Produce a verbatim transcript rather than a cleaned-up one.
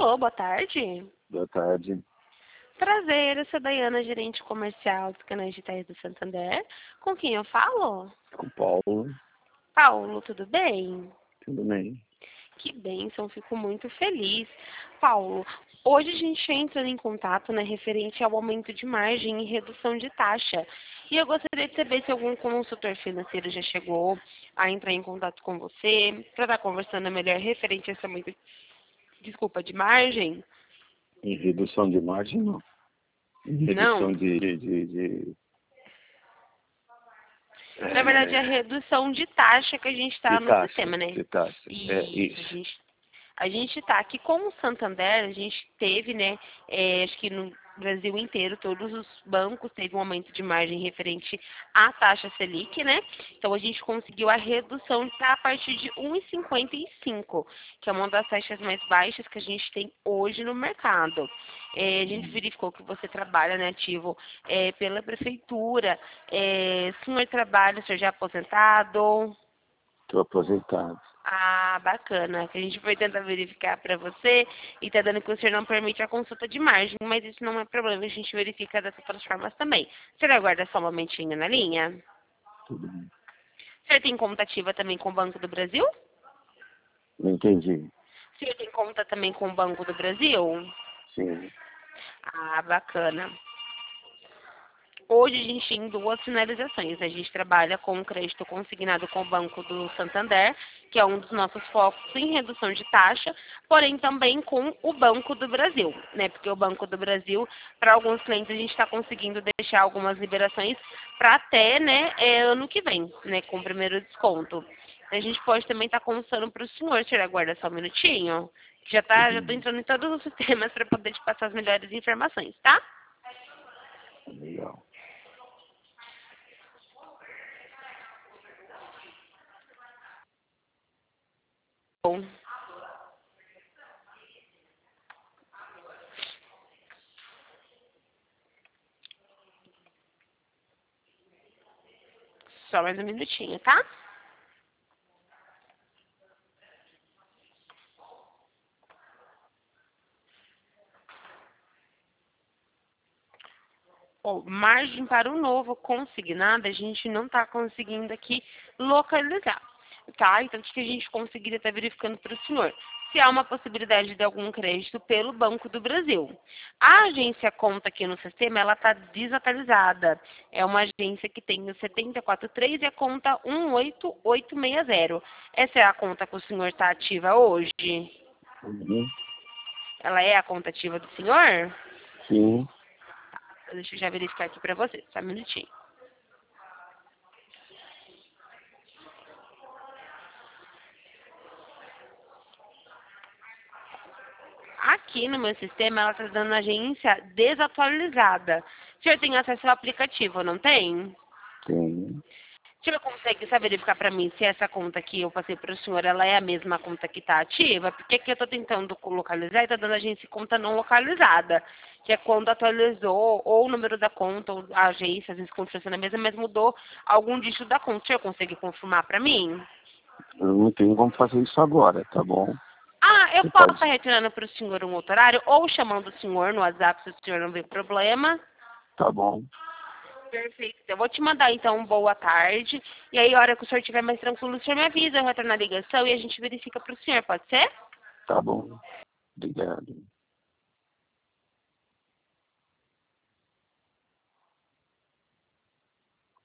Alô, boa tarde. Boa tarde. Prazer, eu sou Daiana, gerente comercial dos canais digitais do Santander. Com quem eu falo? Com o Paulo. Paulo, tudo bem? Tudo bem? Que bênção, fico muito feliz. Paulo, hoje a gente entra em contato, né, referente ao aumento de margem e redução de taxa. E eu gostaria de saber se algum consultor financeiro já chegou a entrar em contato com você, para estar conversando melhor referente a esse aumento, desculpa, de margem. Em redução de margem, não. Em Não? redução de... de, de, de Na verdade, é a é, redução de taxa que a gente está de no taxa. sistema, né? De taxa. É Isso, a isso. gente a gente está aqui com o Santander, a gente teve, né, é, acho que no Brasil inteiro, todos os bancos teve um aumento de margem referente à taxa Selic, né? Então a gente conseguiu a redução para a partir de um vírgula cinquenta e cinco, que é uma das taxas mais baixas que a gente tem hoje no mercado. É, a gente verificou que você trabalha, né, ativo é, pela prefeitura. É, o senhor trabalha, o senhor já é aposentado? Estou aposentado. Ah, bacana. Que a gente foi tentar verificar para você e tá dando que o senhor não permite a consulta de margem, mas isso não é problema, a gente verifica dessas outras formas também. O senhor aguarda só um momentinho na linha? Tudo bem. O senhor tem conta ativa também com o Banco do Brasil? Não entendi. O senhor tem conta também com o Banco do Brasil? Sim. Ah, bacana. Hoje a gente tem duas finalizações. A gente trabalha com o crédito consignado com o Banco do Santander, que é um dos nossos focos em redução de taxa, porém também com o Banco do Brasil, né? Porque o Banco do Brasil, para alguns clientes, a gente está conseguindo deixar algumas liberações para até, né, é, ano que vem, né, com o primeiro desconto. A gente pode também estar tá conversando para o senhor, o senhor aguarda só um minutinho? Já tá, Tudo já estou bem. entrando em todos os sistemas para poder te passar as melhores informações, tá? Legal. Bom. Só mais um minutinho, tá? Ó, margem para o novo consignado, a gente não está conseguindo aqui localizar, tá? Então, o que a gente conseguiria estar verificando para o senhor? Se há uma possibilidade de algum crédito pelo Banco do Brasil. A agência conta aqui no sistema, ela está desatualizada. É uma agência que tem o sete quatro três e a conta um oito oito seis zero. Essa é a conta que o senhor está ativa hoje? Uhum. Ela é a conta ativa do senhor? Sim. Deixa eu já verificar aqui para você, só um minutinho. Aqui no meu sistema, ela está dando agência desatualizada. O senhor tem acesso ao aplicativo, não tem? Sim. O senhor consegue só verificar para mim se essa conta que eu passei para o senhor, ela é a mesma conta que está ativa? Porque aqui eu estou tentando localizar e está dando agência conta não localizada. Que é quando atualizou ou o número da conta, ou a agência, às vezes continua na mesma, mas mudou algum dígito da conta. O senhor consegue confirmar para mim? Eu não tenho como fazer isso agora, tá bom? Ah, eu Você posso pode... estar retirando para o senhor um outro horário ou chamando o senhor no WhatsApp se o senhor não vê problema. Tá bom. Perfeito. Eu vou te mandar então um boa tarde. E aí, a hora que o senhor estiver mais tranquilo, o senhor me avisa, eu retorno a ligação e a gente verifica para o senhor, pode ser? Tá bom. Obrigado.